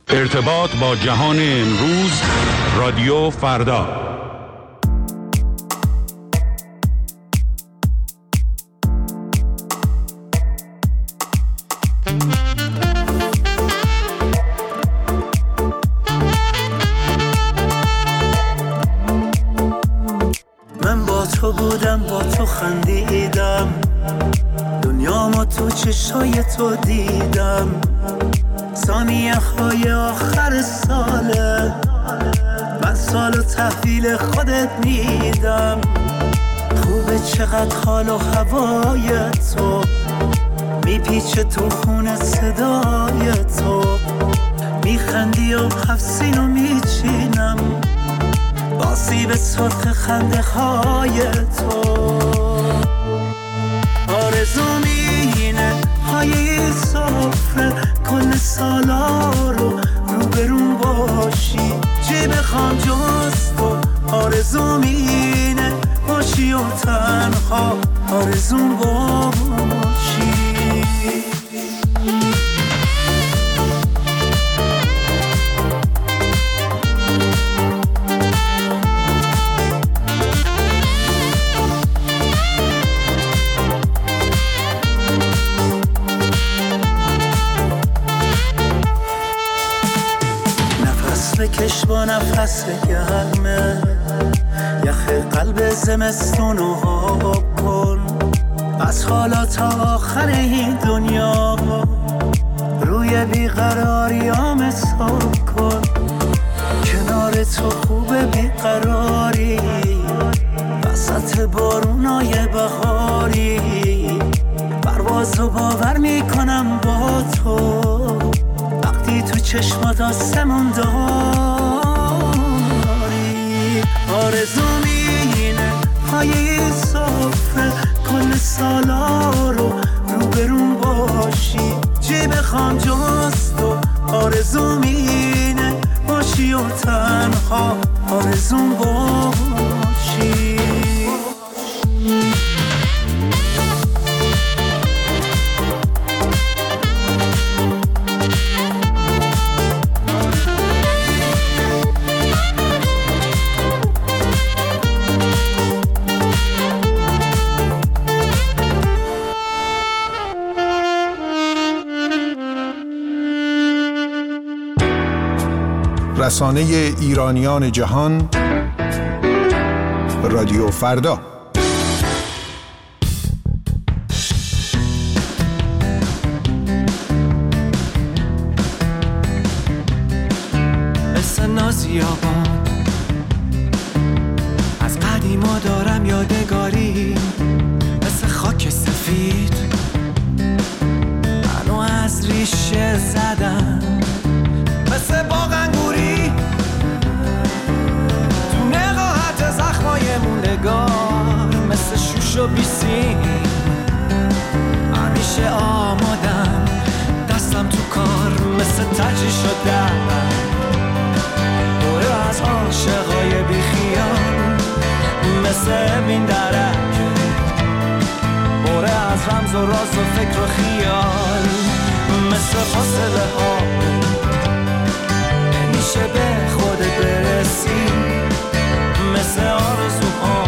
ارتباط با جهان امروز، رادیو فردا. من با تو بودم، با تو خندیدم، دنیامو تو چشای تو دیدم. ثانیه های آخر ساله، من سالو تحویل خودت میدم. خوبه چقدر حال و هوای تو میپیچه تو خون صدای تو. میخندی و حفظینو میچینم با سیب سرخ خنده های تو. آرزوم اینه های سفره کل سالا رو روبرون باشی، چی بخوام جز تو. آرزوم اینه باشی و تنها آرزوم باشی. کش با نفس گرمه، یخ قلب زمستونو آب کن. از حالا تا آخر این دنیا روی بیقراریام حساب کن. کنار تو خوبه بیقراری، وسط بارونای بهاری. پروازو باور میکنم با تو وقتی تو چشمات آسمون داری. آرزوم اینه پای سفره کل سالا رو روبرون باشی، چی بخوام جز تو. آرزوم اینه باشی و تنها آرزوم باشی. رسانه ایرانیان جهان، رادیو فردا. مثل نازیابان از قدیما دارم یادگاری، مثل خاک سفید منو از ریشه زدم. مثل باغ انگوری تو نقاهت زخمای موندگار، مثل شوش و بیسیم همیشه آمادم دستم تو کار. مثل تجری شدم دوره از عاشقای بیخیال، مثل این درک دوره از رمز و راز و فکر و خیال. مثل فاصله ها نمیشه به خودت برسی، مثل آرزوها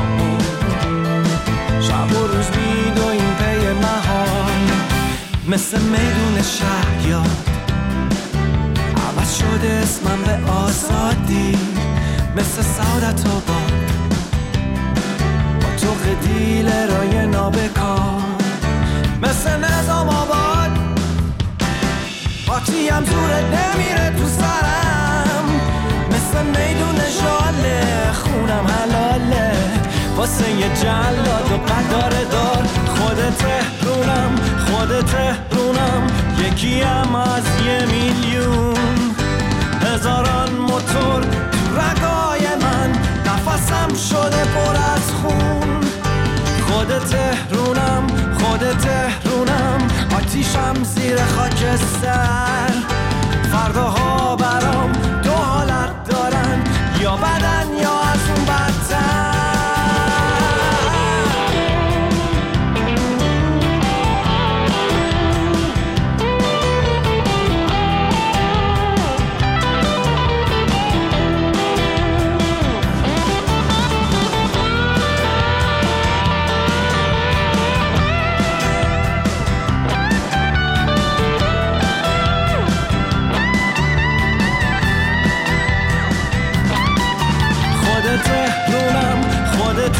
شب و روز میدویم پی محال. مثل میدون شهریار عوض شده اسمم به آزادی، مثل سعادت آباد با توق دیل رای نابکار. مثل نظام آباد پاچیم زورت نمیره تو سرم، مثل میدون شاله خونم حلاله واسه یه جلاد و قدار دار. خود تهرونم خود تهرونم یکیم از 1,000,000. هزاران موتور تو رگای من نفسم شده پر از خون. خود تهرونم خود تهرونم آتیشم زیر خاکستر. فرداها برام دو حالت دارن، یا بدن یا از اون بدتر.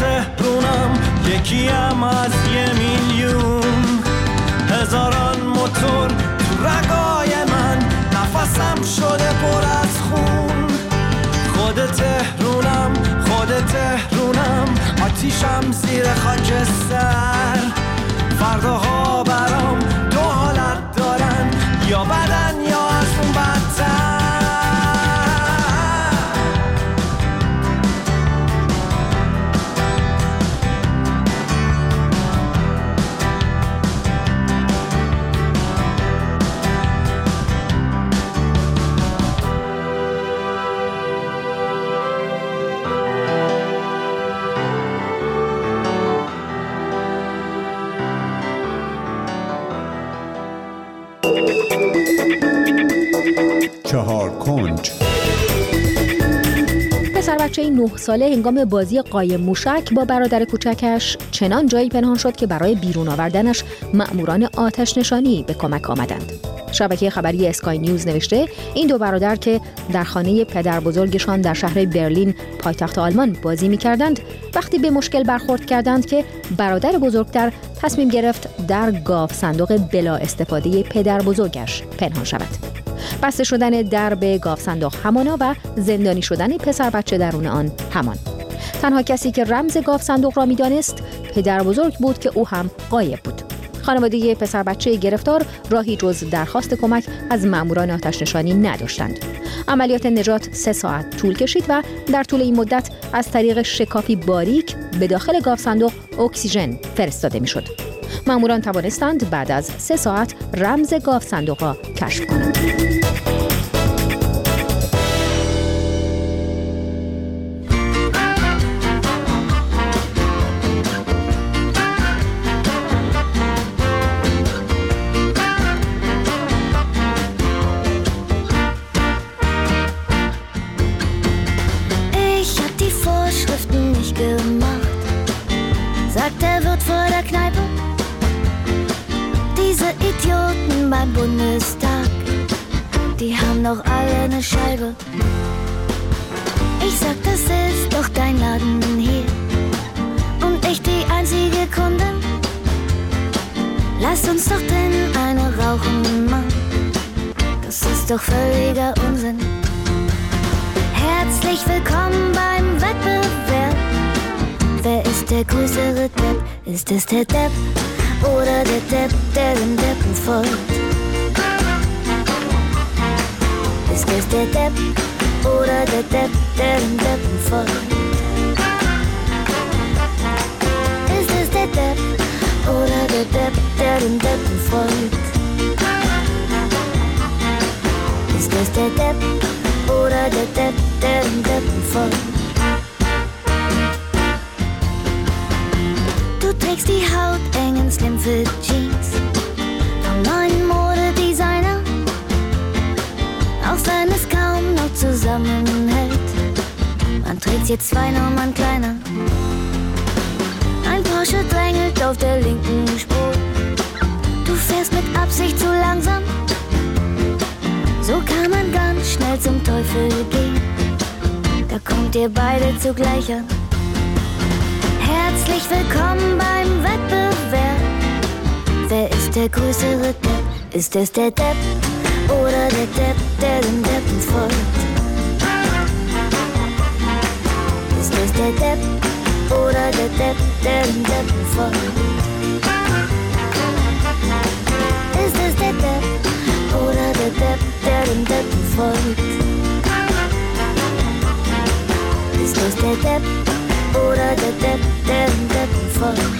تهرونم یکیم از 1,000,000. هزاران موتور تو رگای من، نفسم شده پر از خون. خود تهرونم آتیشم زیر خاکستر. فرداها برام 2 حالت دارن، یا بدن یا از اون بدتر. کنج. پسر بچه 9 ساله هنگام بازی قایم موشک با برادر کوچکش چنان جایی پنهان شد که برای بیرون آوردنش مأموران آتش نشانی به کمک آمدند. شبکه خبری اسکای نیوز نوشته این 2 برادر که در خانه پدر بزرگشان در شهر برلین پایتخت آلمان بازی می‌کردند، وقتی به مشکل برخورد کردند که برادر بزرگتر تصمیم گرفت در گاو صندوق بلا استفاده پدر بزرگش پنهان شود. بسته شدن در به گاو صندوق همانا و زندانی شدن پسر بچه درون آن همان. تنها کسی که رمز گاو صندوق را می‌دانست پدر بزرگ بود که او هم غایب بود. خانواده پسر بچه گرفتار راهی جز درخواست کمک از مأموران آتش نشانی نداشتند. عملیات نجات 3 ساعت طول کشید و در طول این مدت از طریق شکافی باریک به داخل گاو صندوق اکسیژن فرستاده می‌شد. مأموران توانستند بعد از 3 ساعت رمز گاو صندوق را کشف کنند. Bundestag, die haben doch alle eine Scheibe. Ich sag, das ist doch dein Laden hier und ich die einzige Kundin. Lass uns doch drin eine rauchen, Mann. Das ist doch völliger Unsinn. Herzlich willkommen beim Wettbewerb. Wer ist der größere Depp? Ist es der Depp oder der Depp, der den Deppen folgt? Ist es der Depp oder der Depp, der den Deppen folgt? Ist es der Depp oder der Depp, der den Deppen folgt? Ist es der Depp oder der Depp, der den Deppen folgt? Du trägst die hautengen Slimfit Jeans vom neuen Modedesigner, auch wenn es kaum noch zusammenhält. Man trägt jetzt 2 Nummern kleiner. Ein Porsche drängelt auf der linken Spur. Du fährst mit Absicht zu langsam. So kann man ganz schnell zum Teufel gehen. Da kommt ihr beide zugleich an. Herzlich willkommen beim Wettbewerb. Wer ist der größere Depp? Ist es der Depp oder der Depp, der den Deppen folgt? Ist es der Depp oder der Depp, der den Deppen folgt? Ist es der Depp oder der Depp, der den Deppen folgt? Ist es der Depp oder der Depp, der den Deppen folgt?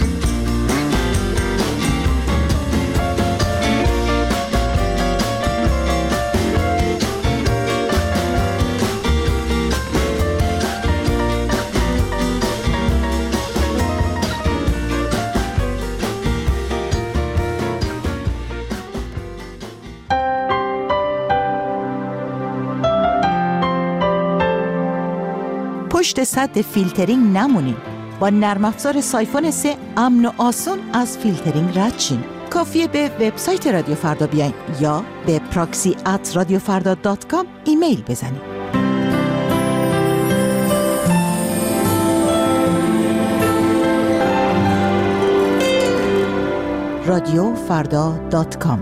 پشت سد فیلترینگ نمونین. با نرم افزار سایفون 3 امن و آسون از فیلترینگ رد شین. کافیه به وبسایت رادیو فردا بیاین یا به proxy@radiofarda.com ایمیل بزنید. radiofrda.com.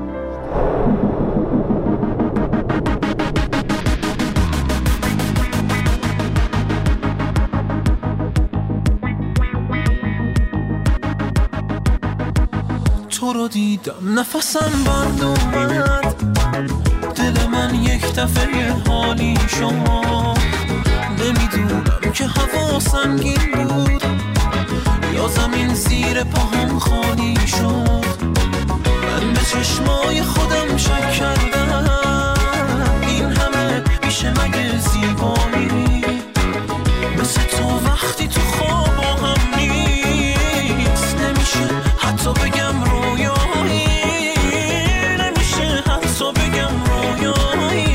تو رو دیدم نفسم بند اومد، دل من یک دفعه حالی شما، نمیدونم که هوا سنگین بود یا زمین زیر پاهم خالی شد. من به چشمای خودم شک کردم، این همه میشه مگه زیبایی؟ مثل تو وقتی تو خواب هم نیست، نمیشه حتی بگم رویایی، نمیشه حتی بگم رویایی.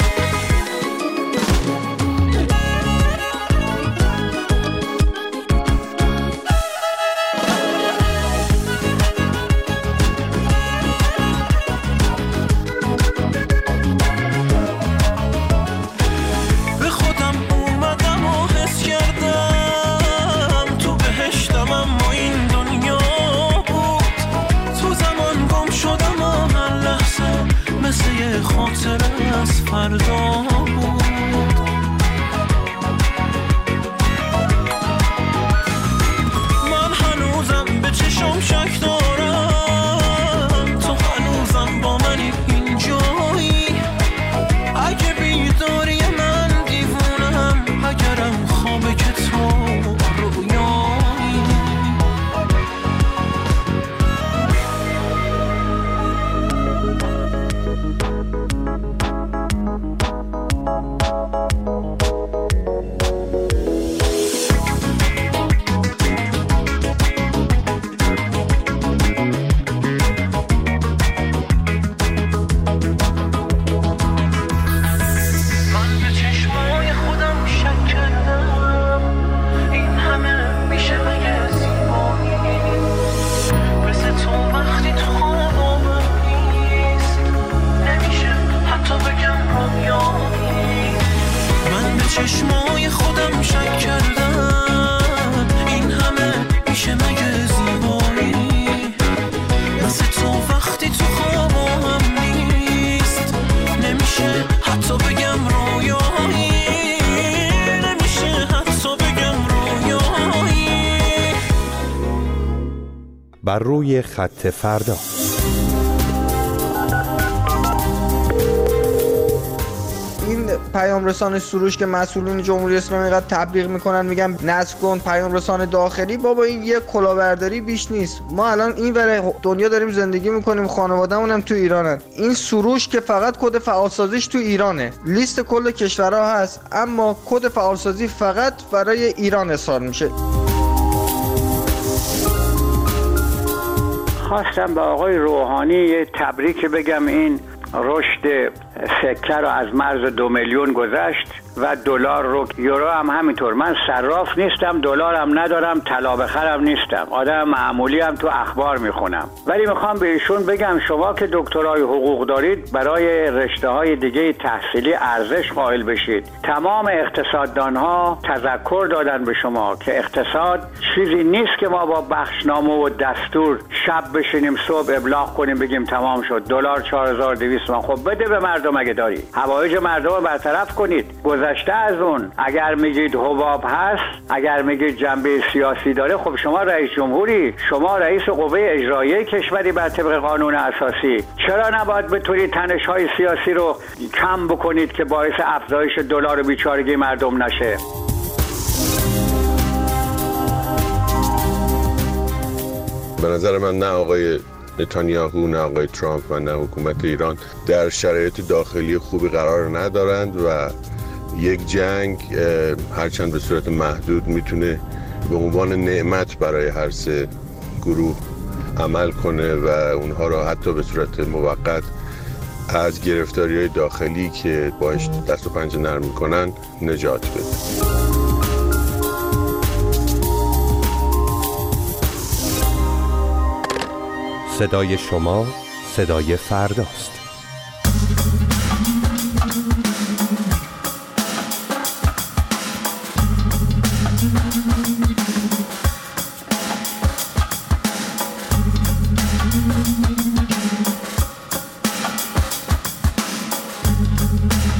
به خودم اومدم و حس کردم تو بهشتم، اما این دنیا بود. تو زمان گم شدم و هر لحظه مثل یه خاطره از فردا بود. من هنوزم به چشم شک دارم، تو هنوزم با منی اینجایی. اگه بیداری من دیوونم، اگرم خوابه که تو رویایی. من به چشمای خودم شک کردم، این همه میشه مگه زیبایی؟ مثل تو وقتی تو خوابم نیست، نمیشه حتی بگم رویایی. من به چشمای خودم شک کردم، این همه میشه مگه زیبایی؟ مثل تو وقتی تو خوابم نیست، نمیشه حتی بگم رویایی، نمیشه حتی بگم رویایی. بر روی خط فردا. این پیام رسان سروش که مسئولین جمهوری اسلامی اینقدر تبلیغ میکنن، میگن نصب کن پیام رسان داخلی، بابا این یه کلاهبرداری بیش نیست. ما الان این ور دنیا داریم زندگی میکنیم، خانواده‌مون هم تو ایرانن. این سروش که فقط کد فعالسازیش تو ایرانه، لیست کل کشورها هست، اما کد فعالسازی فقط برای ایران ارسال میشه. خواستم به آقای روحانی یه تبریک بگم، این رشد سکه رو از مرز 2 میلیون گذشت و دلار رو، یورو هم همینطور. من صراف نیستم، دلارم ندارم، طلا بخرم نیستم، آدم معمولی هم تو اخبار میخونم. ولی میخوام به ایشون بگم شما که دکترای حقوق دارید، برای رشته‌های دیگه تحصیلی ارزش قائل بشید. تمام اقتصاددانها تذکر دادن به شما که اقتصاد چیزی نیست که ما با بخشنامه و دستور شب بشینیم صبح ابلاغ کنیم بگیم تمام شد دلار 4200 تومان. خب بده به مردم، اگه داری حوایج مردم رو برطرف کنید. گذشته از اون اگر میگید حباب هست، اگر میگید جنبه سیاسی داره، خب شما رئیس جمهوری، شما رئیس قوه اجراییه کشوری بر طبق قانون اساسی، چرا نباید بتونید تنش‌های سیاسی رو کم بکنید که باعث افزایش دلار و بیچارگی مردم نشه؟ به نظر من نه آقای نتانیاهو، نه آقای ترامپ و نه حکومت ایران در شرایط داخلی خوبی قرار ندارند و یک جنگ هرچند به صورت محدود میتونه به عنوان نعمت برای هر سه گروه عمل کنه و اونها را حتی به صورت موقت از گرفتاری‌های داخلی که باش دست و پنجه نرم میکنن نجات بده. صدای شما صدای فرداست.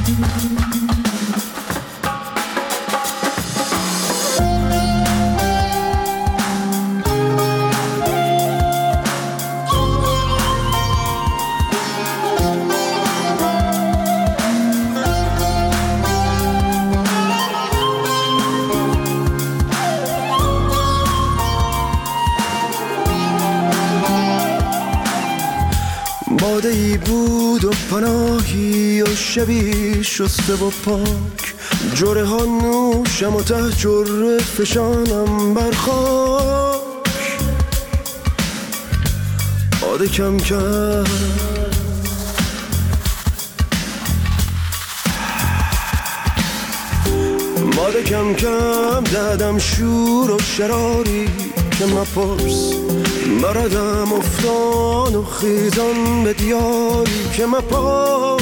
باده‌ای بود و پناهی و شبی شسته و پاک، جره ها نوشم و ته جره فشانم بر خاک. باده کم کرد باده کم کم دادم شور و شراری که مپرس، بردم افتان و خیزان به دیاری که مپرس.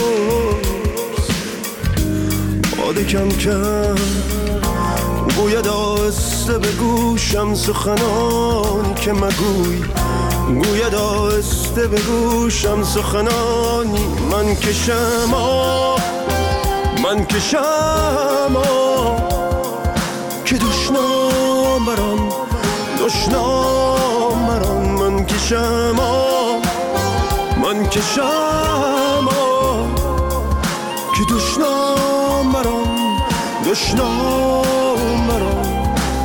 باده کم کم گوید آهسته به گوشم سخنانی که مگوی، گوید آهسته به گوشم سخنانی. من کشم من کشم که دشنام بران دشنام بران. من کشم من کشم که دشنام بران دشنام بران.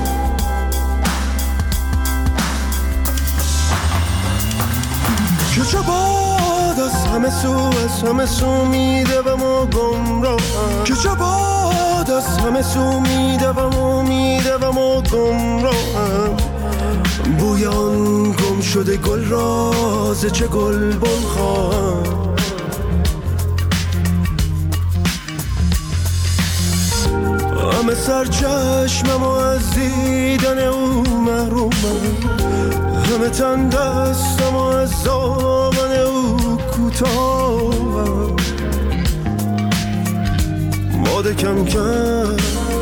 که چه باد از همه سو میدوم و گمراهم، که چه باد از همه سو میدوم و گمراهم. بویان گم شده گل راز چه گل بن خواهم. همه سر چشمم و از دیدن او محرومم، همه تن دستم و از دامن او کوتاهم. باده کم کم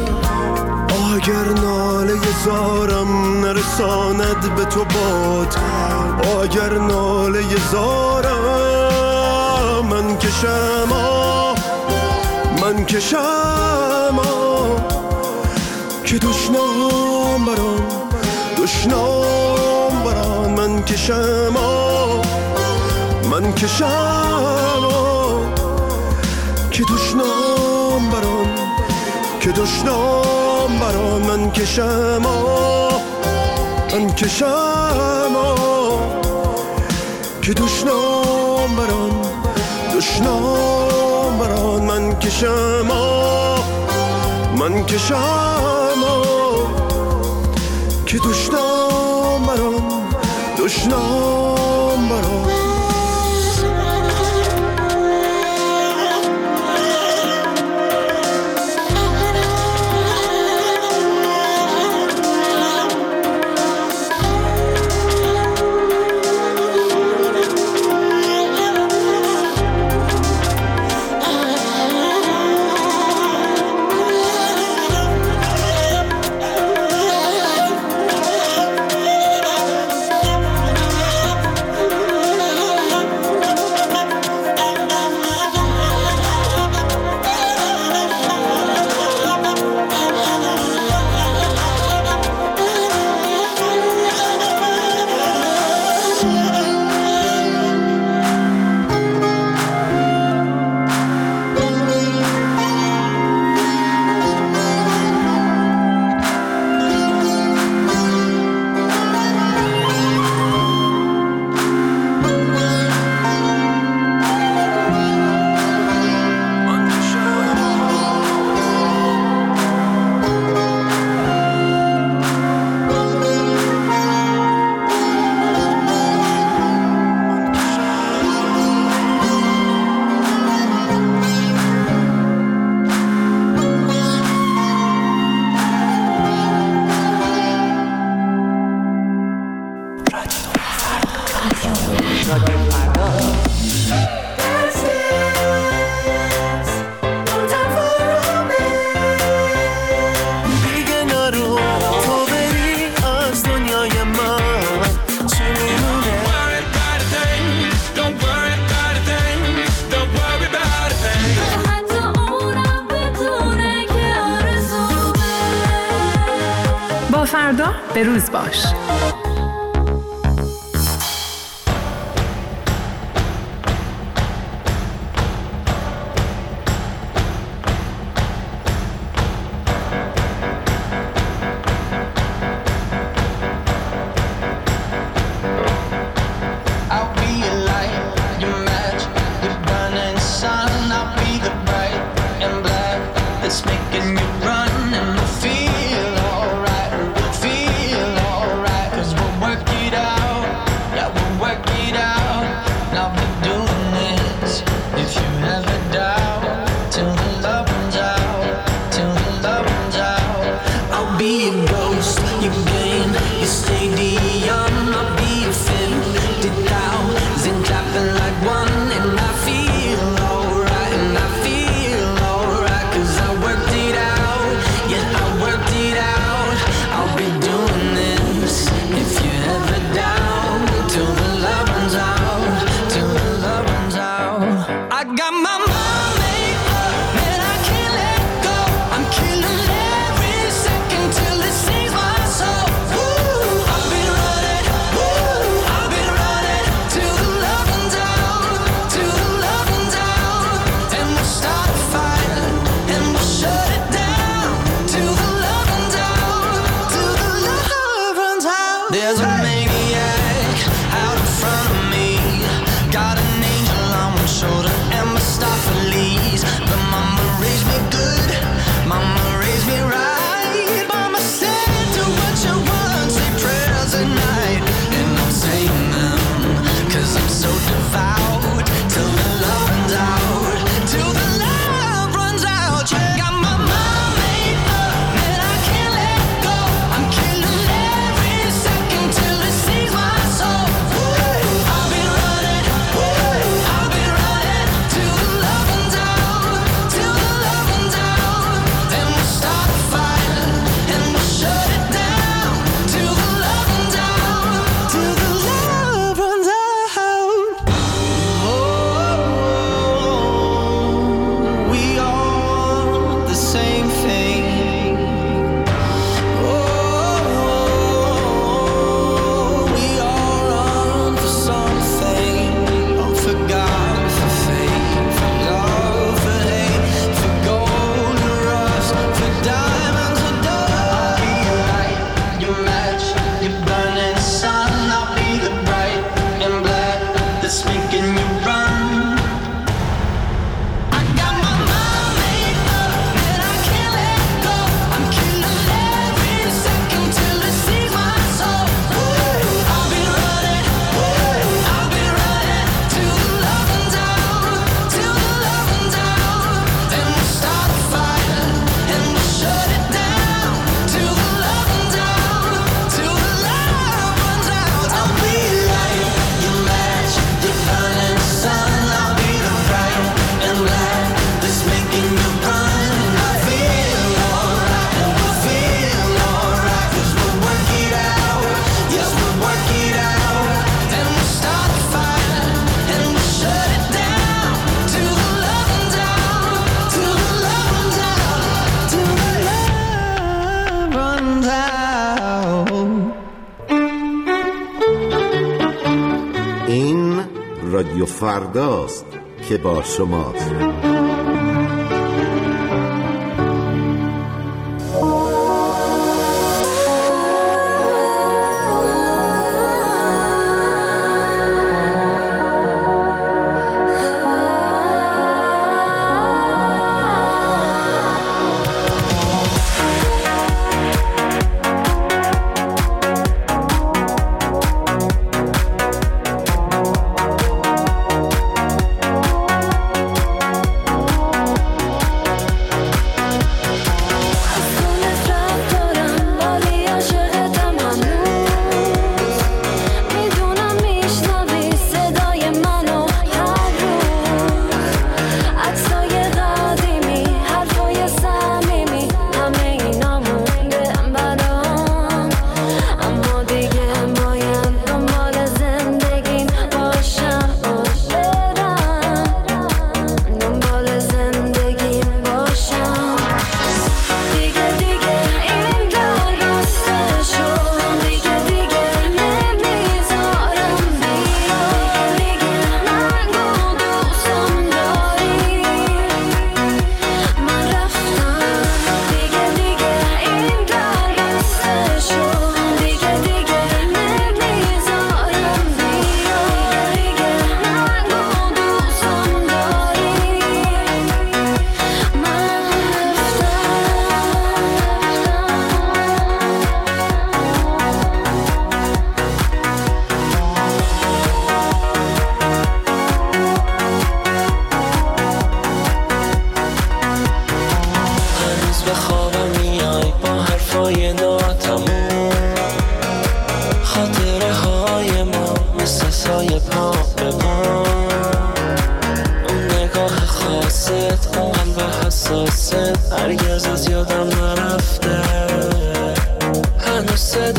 اگر ناله زارم نرساند به تو باد، اگر ناله زارم من کشم من کشم که دشنام بران دشنام بران. من کشم من کشم که دشنام بران که دشنام بران. من کشم من کشم که دشنام بران دشنام بران. من کشم من کشم که دشنام بران دشنام بران. فردا به روز باش. رادیو فرداست که با شماست. احساسه هرگز از یادم نرفته، هنوز